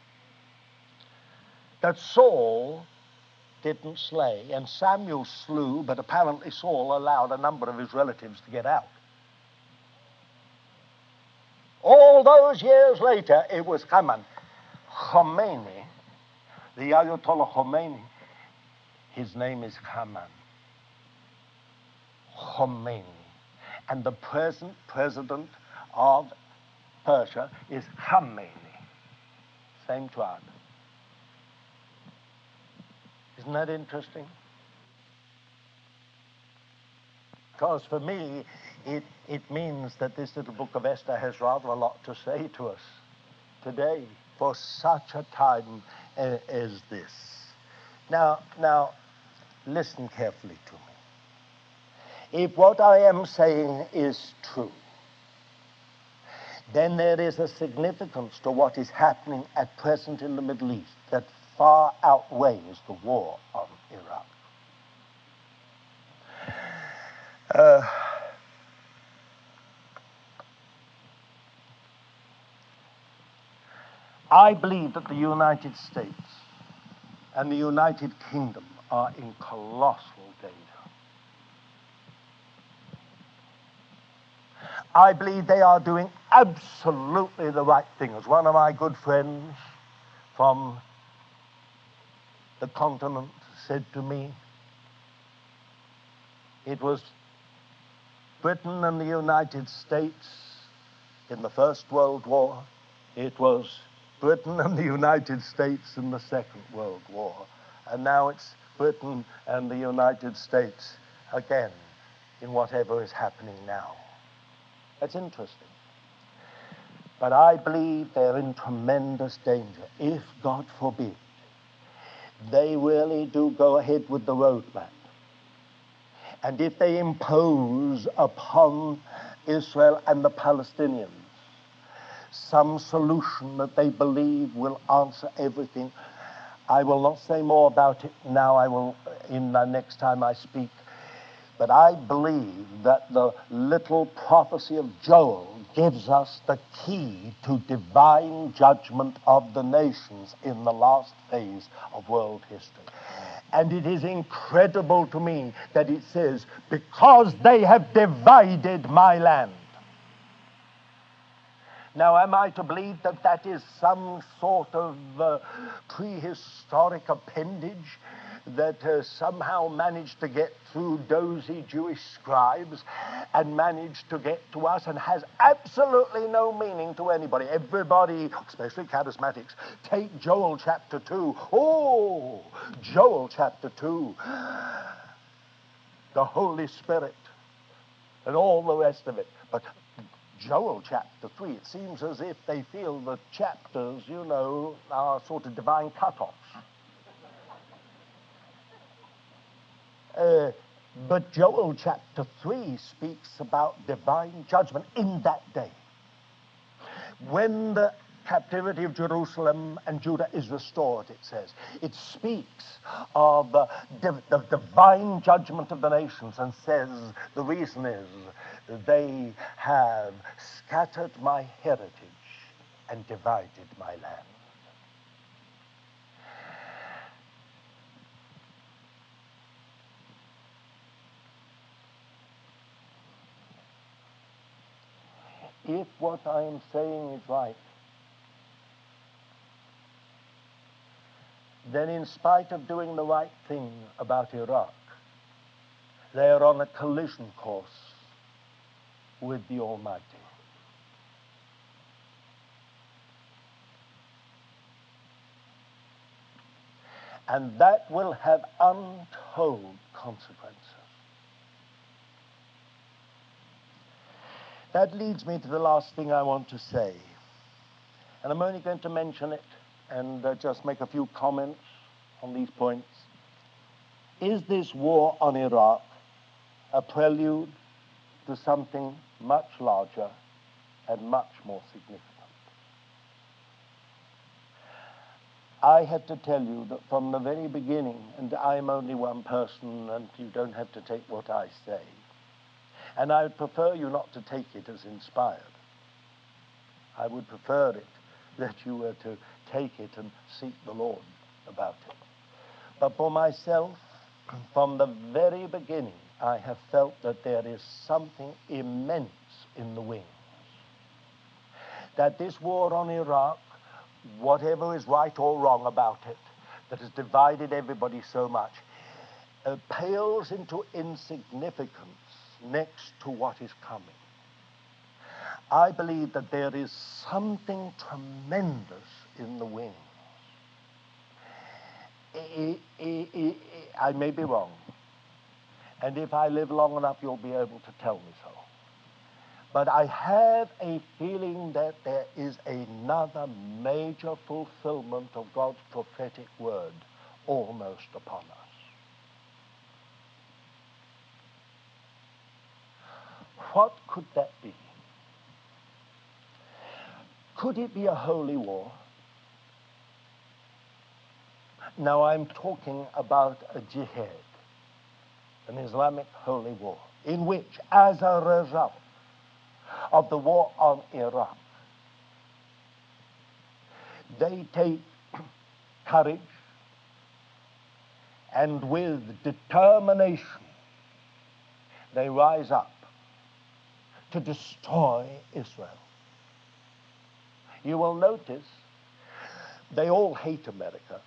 that Saul didn't slay, and Samuel slew, but apparently Saul allowed a number of his relatives to get out. All those years later, it was Haman. Khomeini, the Ayatollah Khomeini, his name is Haman. Khomeini. And the present president of Persia is Khomeini. Same tribe. Isn't that interesting? Because for me, it, it means that this little book of Esther has rather a lot to say to us today for such a time uh, as this. Now, now, listen carefully to me. If what I am saying is true, then there is a significance to what is happening at present in the Middle East that far outweighs the war on Iraq. Uh, I believe that the United States and the United Kingdom are in colossal danger. I believe they are doing absolutely the right thing. As one of my good friends from the continent said to me, it was Britain and the United States in the First World War. It was Britain and the United States in the Second World War. And now it's Britain and the United States again in whatever is happening now. That's interesting. But I believe they're in tremendous danger. If, God forbid, they really do go ahead with the roadmap, and if they impose upon Israel and the Palestinians some solution that they believe will answer everything, I will not say more about it now. I will in the next time I speak. But I believe that the little prophecy of Joel gives us the key to divine judgment of the nations in the last phase of world history. And it is incredible to me that it says, because they have divided my land. Now, am I to believe that that is some sort of uh, prehistoric appendage that uh, somehow managed to get through dozy Jewish scribes and managed to get to us and has absolutely no meaning to anybody? Everybody, especially charismatics, take Joel chapter two. Oh, Joel chapter two. The Holy Spirit and all the rest of it. But Joel chapter three, it seems as if they feel the chapters, you know, are sort of divine cut-offs. Uh, but Joel chapter three speaks about divine judgment in that day. When the captivity of Jerusalem and Judah is restored, it says, it speaks of uh, div- the divine judgment of the nations and says the reason is they have scattered my heritage and divided my land. If what I am saying is right, then in spite of doing the right thing about Iraq, they are on a collision course with the Almighty. And that will have untold consequences. That leads me to the last thing I want to say. And I'm only going to mention it and uh, just make a few comments on these points. Is this war on Iraq a prelude to something much larger and much more significant? I had to tell you that from the very beginning, and I'm only one person and you don't have to take what I say, and I would prefer you not to take it as inspired. I would prefer it that you were to take it and seek the Lord about it. But for myself, from the very beginning, I have felt that there is something immense in the wings. That this war on Iraq, whatever is right or wrong about it, that has divided everybody so much, uh, pales into insignificance next to what is coming. I believe that there is something tremendous in the wings. I, I, I, I may be wrong, and if I live long enough, you'll be able to tell me so. But I have a feeling that there is another major fulfillment of God's prophetic word almost upon us. What could that be? Could it be a holy war? Now I'm talking about a jihad, an Islamic holy war, in which, as a result of the war on Iraq, they take courage and with determination they rise up to destroy Israel. You will notice they all hate America.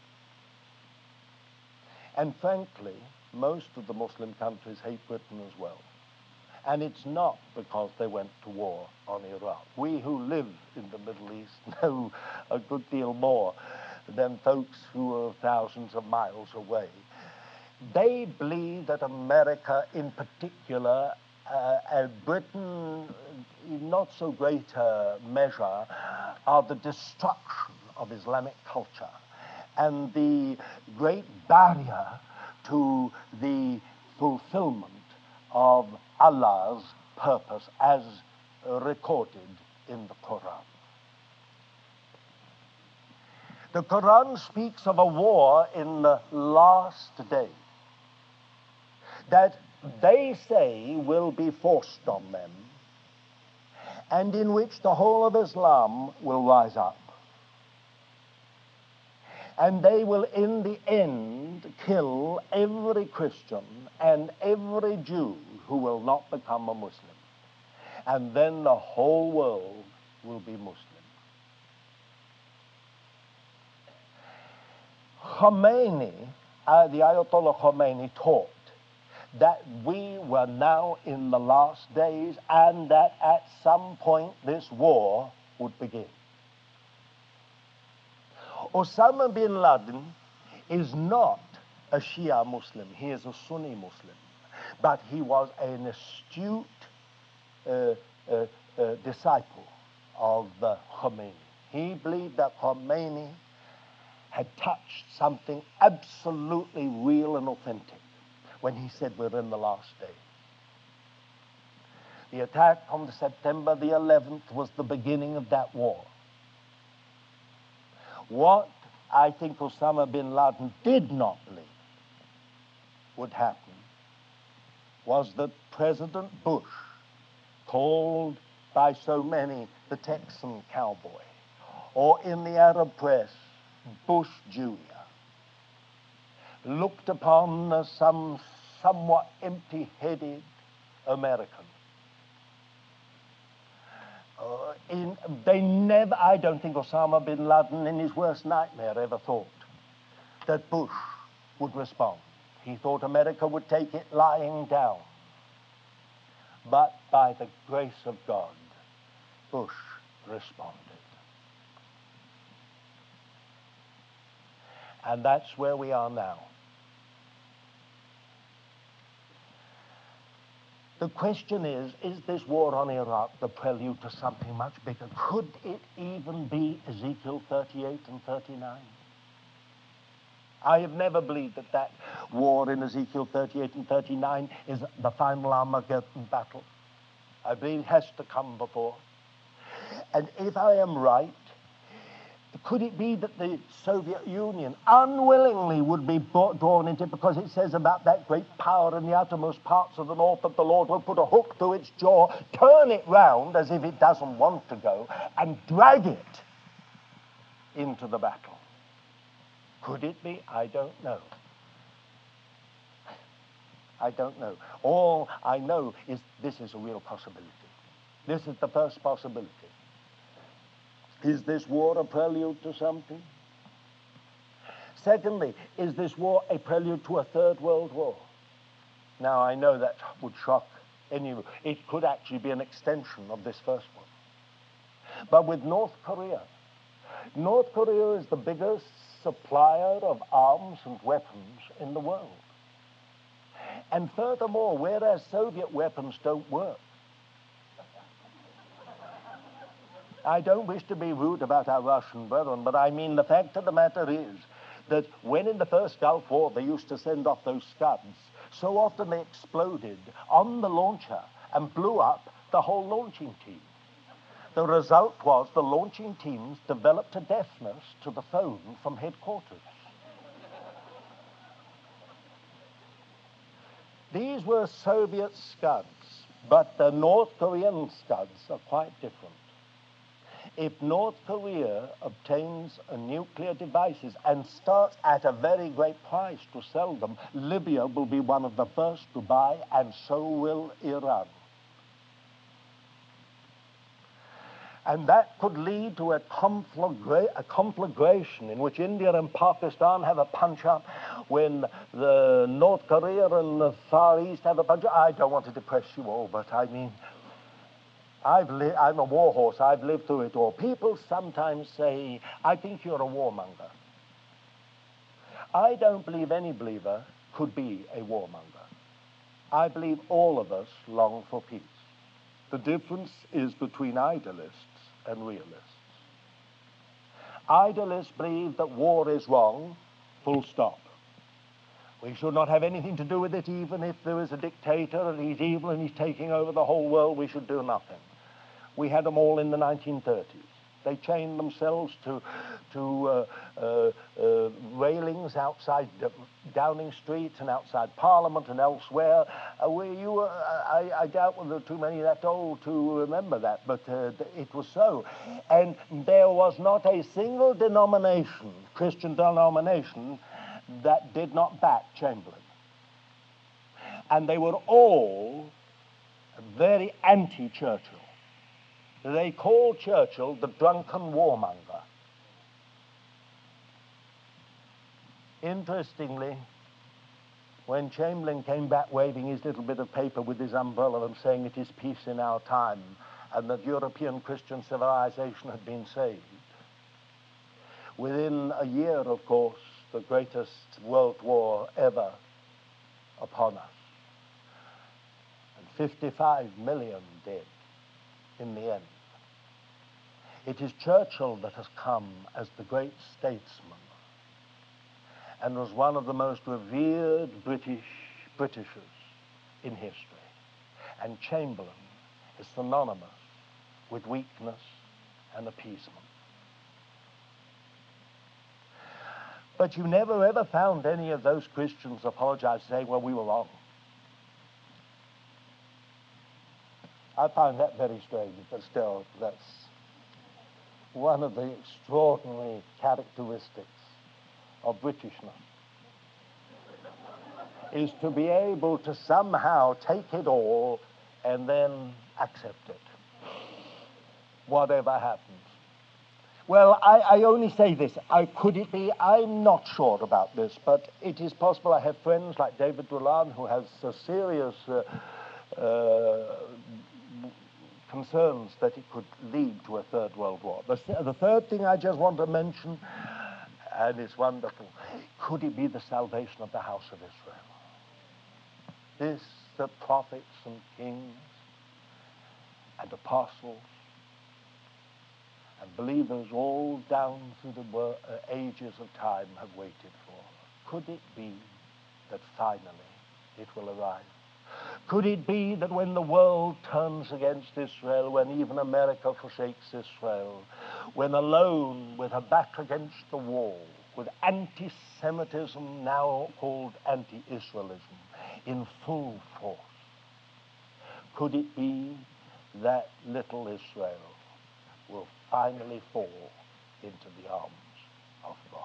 And frankly, most of the Muslim countries hate Britain as well. And it's not because they went to war on Iraq. We who live in the Middle East know a good deal more than folks who are thousands of miles away. They believe that America in particular, uh, and Britain in not so great a measure, are the destruction of Islamic culture and the great barrier to the fulfillment of Allah's purpose as recorded in the Quran. The Quran speaks of a war in the last day that they say will be forced on them, and in which the whole of Islam will rise up. And they will in the end kill every Christian and every Jew who will not become a Muslim. And then the whole world will be Muslim. Khomeini, uh, the Ayatollah Khomeini taught that we were now in the last days and that at some point this war would begin. Osama bin Laden is not a Shia Muslim, he is a Sunni Muslim, but he was an astute uh, uh, uh, disciple of uh, Khomeini. He believed that Khomeini had touched something absolutely real and authentic when he said we're in the last day. The attack on September the eleventh was the beginning of that war. What I think Osama bin Laden did not believe would happen was that President Bush, called by so many the Texan cowboy, or in the Arab press, Bush Junior, looked upon as some somewhat empty-headed American. Uh, in, they never, I don't think Osama bin Laden in his worst nightmare ever thought that Bush would respond. He thought America would take it lying down. But by the grace of God, Bush responded. And that's where we are now. The question is, is this war on Iraq the prelude to something much bigger? Could it even be Ezekiel thirty-eight and thirty-nine? I have never believed that that war in Ezekiel thirty-eight and thirty-nine is the final Armageddon battle. I believe it has to come before. And if I am right, could it be that the Soviet Union unwillingly would be brought, drawn into it, because it says about that great power in the outermost parts of the north that the Lord will put a hook through its jaw, turn it round as if it doesn't want to go, and drag it into the battle? Could it be? I don't know. I don't know. All I know is this is a real possibility. This is the first possibility. Is this war a prelude to something? Secondly, is this war a prelude to a third world war? Now, I know that would shock any. It could actually be an extension of this first one. But with North Korea, North Korea is the biggest supplier of arms and weapons in the world. And furthermore, whereas Soviet weapons don't work, I don't wish to be rude about our Russian brethren, but I mean the fact of the matter is that when in the first Gulf War they used to send off those Scuds, so often they exploded on the launcher and blew up the whole launching team. The result was the launching teams developed a deafness to the phone from headquarters. These were Soviet Scuds, but the North Korean Scuds are quite different. If North Korea obtains a nuclear devices and starts at a very great price to sell them, Libya will be one of the first to buy, and so will Iran. And that could lead to a, conflagra a conflagration in which India and Pakistan have a punch-up, when the North Korea and the Far East have a punch-up. I don't want to depress you all, but I mean, I've li I'm a war horse. I've lived through it all. People sometimes say, I think you're a warmonger. I don't believe any believer could be a warmonger. I believe all of us long for peace. The difference is between idealists and realists. Idealists believe that war is wrong, full stop. We should not have anything to do with it, even if there is a dictator and he's evil and he's taking over the whole world. We should do nothing. We had them all in the nineteen thirties. They chained themselves to, to uh, uh, uh, railings outside Downing Street and outside Parliament and elsewhere. Uh, where you, uh, I, I doubt whether there are too many that old to remember that, but uh, it was so. And there was not a single denomination, Christian denomination, that did not back Chamberlain. And they were all very anti-Churchill. They called Churchill the drunken warmonger. Interestingly, when Chamberlain came back waving his little bit of paper with his umbrella and saying it is peace in our time and that European Christian civilization had been saved, within a year, of course, the greatest world war ever upon us, and fifty-five million dead in the end. It is Churchill that has come as the great statesman and was one of the most revered British Britishers in history. And Chamberlain is synonymous with weakness and appeasement. But you never ever found any of those Christians apologize, saying, well, we were wrong. I find that very strange, but still, that's one of the extraordinary characteristics of Britishness, is to be able to somehow take it all and then accept it, whatever happens. Well, I, I only say this. I, could it be? I'm not sure about this, but it is possible. I have friends like David Drouin who has a serious uh, uh, concerns that it could lead to a third world war. The, the third thing I just want to mention, and it's wonderful, could it be the salvation of the house of Israel? This the prophets and kings and apostles and believers all down through the wor- uh, ages of time have waited for. Could it be that finally it will arrive? Could it be that when the world turns against Israel, when even America forsakes Israel, when alone with her back against the wall, with anti-Semitism now called anti-Israelism in full force, could it be that little Israel will finally fall into the arms of God?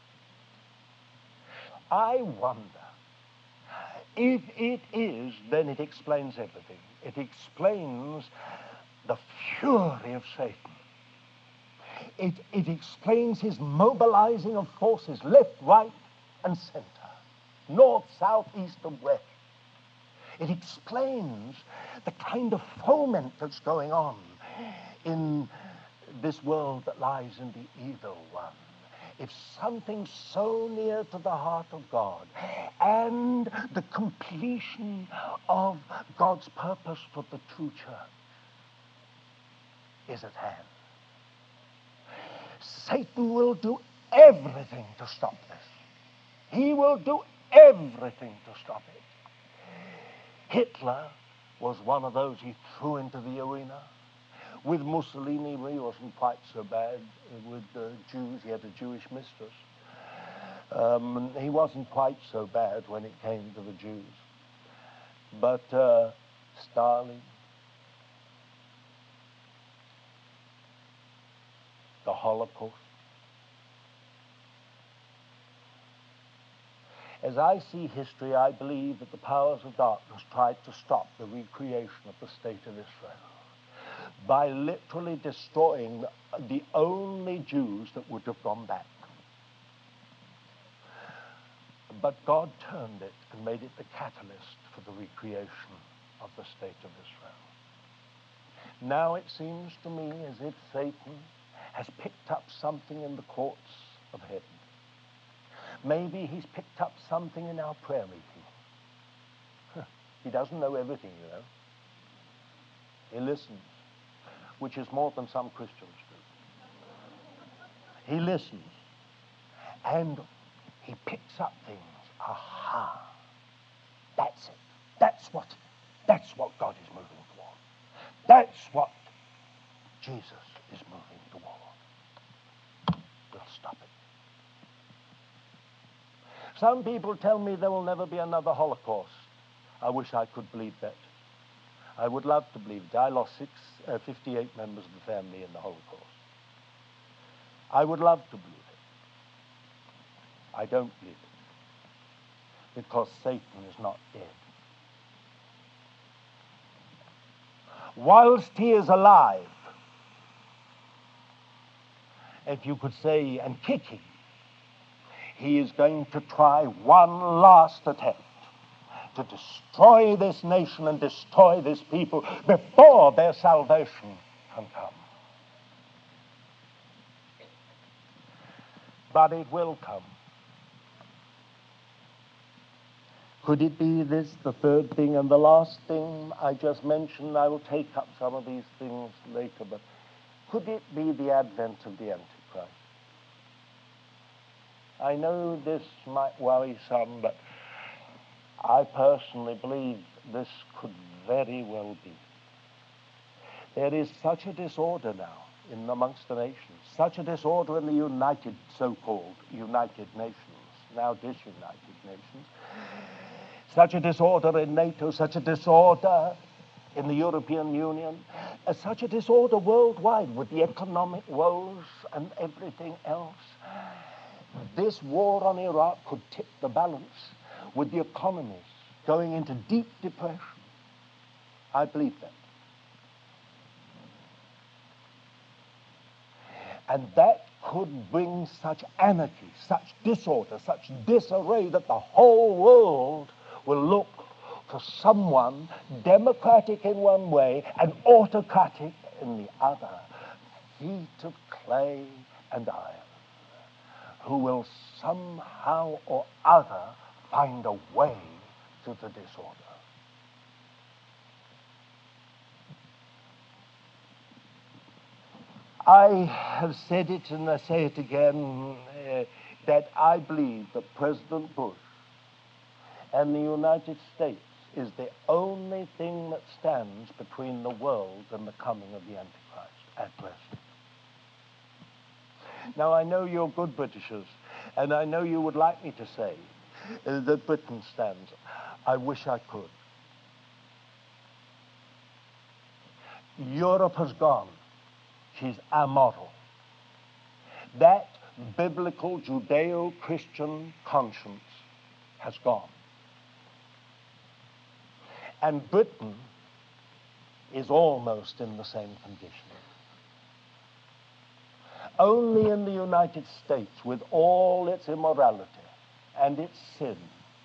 I wonder, if it is, then it explains everything. It explains the fury of Satan. It, it explains his mobilizing of forces left, right, and center, north, south, east, and west. It explains the kind of foment that's going on in this world that lies in the evil one. It's something so near to the heart of God, and the completion of God's purpose for the true church is at hand. Satan will do everything to stop this. He will do everything to stop it. Hitler was one of those he threw into the arena. With Mussolini, he wasn't quite so bad. With the Jews, he had a Jewish mistress. Um, he wasn't quite so bad when it came to the Jews. But uh, Stalin, the Holocaust. As I see history, I believe that the powers of darkness tried to stop the recreation of the state of Israel by literally destroying the only Jews that would have gone back. But God turned it and made it the catalyst for the recreation of the state of Israel. Now it seems to me as if Satan has picked up something in the courts of heaven. Maybe he's picked up something in our prayer meeting. He doesn't know everything, you know. He listens, which is more than some Christians do. He listens, and he picks up things. Aha! That's it. That's what, that's what God is moving toward. That's what Jesus is moving toward. We'll stop it. Some people tell me there will never be another Holocaust. I wish I could believe that. I would love to believe it. I lost six, uh, fifty-eight members of the family in the Holocaust. I would love to believe it. I don't believe it, because Satan is not dead. Whilst he is alive, if you could say, and kicking, he is going to try one last attempt to destroy this nation and destroy this people before their salvation can come. But it will come. Could it be this, the third thing and the last thing I just mentioned? I will take up some of these things later, but could it be the advent of the Antichrist? I know this might worry some, but I personally believe this could very well be. There is such a disorder now in amongst the nations, such a disorder in the United, so-called United Nations, now disunited nations, such a disorder in NATO, such a disorder in the European Union, uh, such a disorder worldwide with the economic woes and everything else. This war on Iraq could tip the balance with the economies going into deep depression. I believe that. And that could bring such anarchy, such disorder, such disarray that the whole world will look for someone democratic in one way and autocratic in the other, feet of clay and iron, who will somehow or other find a way to the disorder. I have said it and I say it again, uh, that I believe that President Bush and the United States is the only thing that stands between the world and the coming of the Antichrist at present. Now, I know you're good Britishers, and I know you would like me to say uh, that Britain stands. I wish I could. Europe has gone. She's our model. That biblical Judeo-Christian conscience has gone. And Britain is almost in the same condition. Only in the United States, with all its immorality and its sin,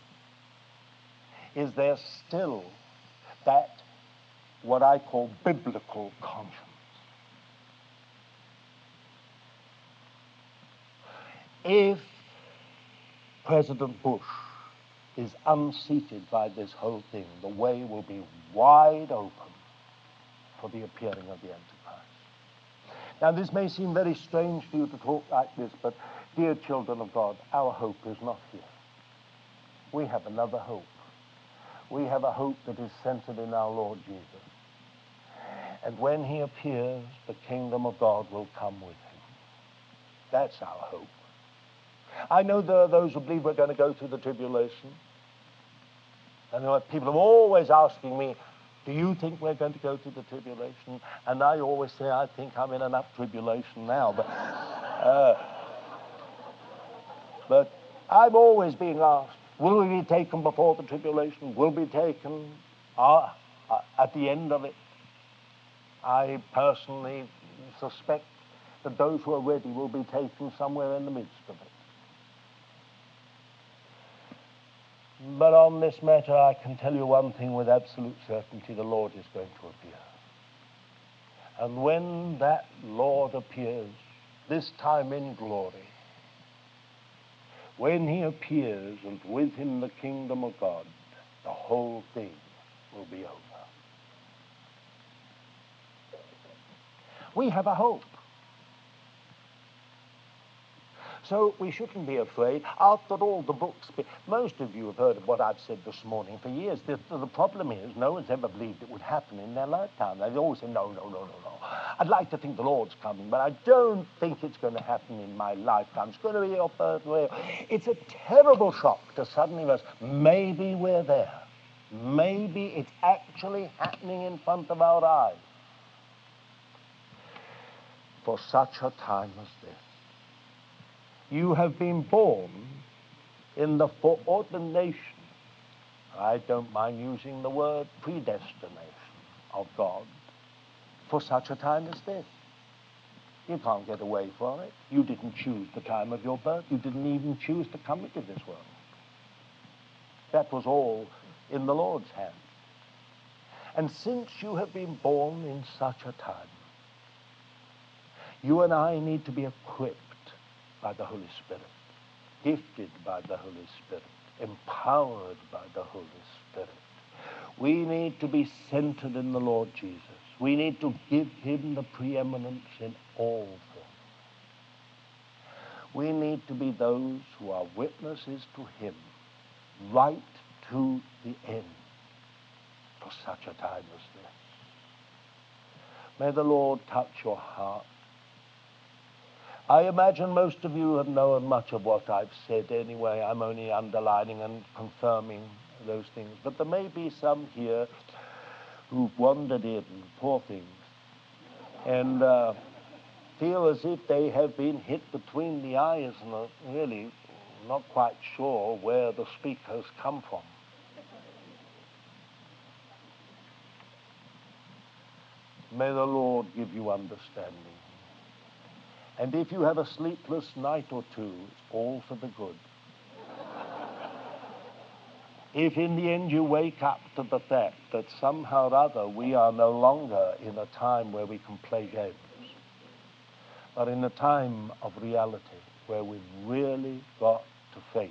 is there still that, what I call biblical conscience. If President Bush is unseated by this whole thing, the way will be wide open for the appearing of the Antichrist. Now, this may seem very strange to you to talk like this, but dear children of God, our hope is not here. We have another hope. We have a hope that is centered in our Lord Jesus. And when he appears, the kingdom of God will come with him. That's our hope. I know there are those who believe we're going to go through the tribulation. And there are people who are always asking me, do you think we're going to go through the tribulation? And I always say, I think I'm in enough tribulation now. But, uh, but I'm always being asked, will we be taken before the tribulation? Will we be taken uh, uh, at the end of it? I personally suspect that those who are ready will be taken somewhere in the midst of it. But on this matter, I can tell you one thing with absolute certainty: the Lord is going to appear. And when that Lord appears, this time in glory, when he appears and with him the kingdom of God, the whole thing will be over. We have a hope. So we shouldn't be afraid. After all, the books, most of you have heard of what I've said this morning for years. The, the problem is, no one's ever believed it would happen in their lifetime. They always say, no, no, no, no, no. I'd like to think the Lord's coming, but I don't think it's going to happen in my lifetime. It's going to be your third way. It's a terrible shock to suddenly realize, maybe we're there. Maybe it's actually happening in front of our eyes. For such a time as this, you have been born in the foreordination, I don't mind using the word predestination, of God for such a time as this. You can't get away from it. You didn't choose the time of your birth. You didn't even choose to come into this world. That was all in the Lord's hands. And since you have been born in such a time, you and I need to be equipped by the Holy Spirit, gifted by the Holy Spirit, empowered by the Holy Spirit. We need to be centered in the Lord Jesus. We need to give him the preeminence in all things. We need to be those who are witnesses to him right to the end for such a time as this. May the Lord touch your heart. I imagine most of you have known much of what I've said anyway. I'm only underlining and confirming those things. But there may be some here who've wandered in, poor things, and uh, feel as if they have been hit between the eyes and are really not quite sure where the speakers come from. May the Lord give you understanding. And if you have a sleepless night or two, it's all for the good. If in the end you wake up to the fact that somehow or other we are no longer in a time where we can play games, but in a time of reality where we've really got to face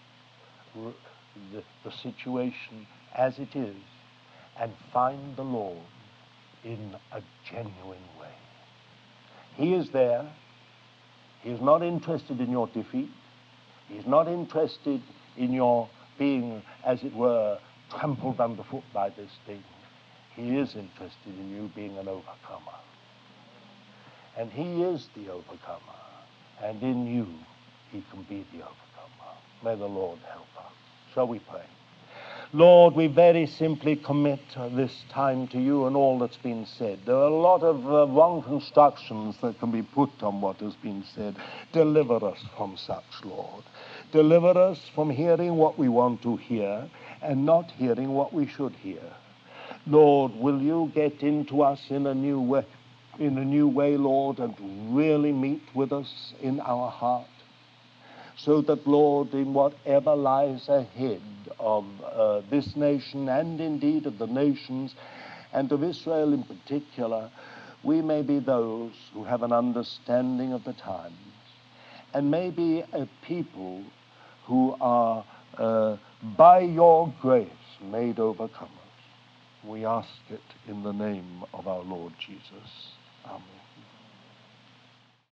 the, the situation as it is and find the Lord in a genuine way. He is there. He is not interested in your defeat. He is not interested in your being, as it were, trampled underfoot by this thing. He is interested in you being an overcomer. And he is the overcomer. And in you, he can be the overcomer. May the Lord help us. Shall we pray? Lord, we very simply commit uh, this time to you and all that's been said. There are a lot of uh, wrong constructions that can be put on what has been said. Deliver us from such, Lord. Deliver us from hearing what we want to hear and not hearing what we should hear. Lord, will you get into us in a new way, in a new way, Lord, and really meet with us in our heart? So that, Lord, in whatever lies ahead of uh, this nation and indeed of the nations and of Israel in particular, we may be those who have an understanding of the times and may be a people who are, uh, by your grace, made overcomers. We ask it in the name of our Lord Jesus. Amen.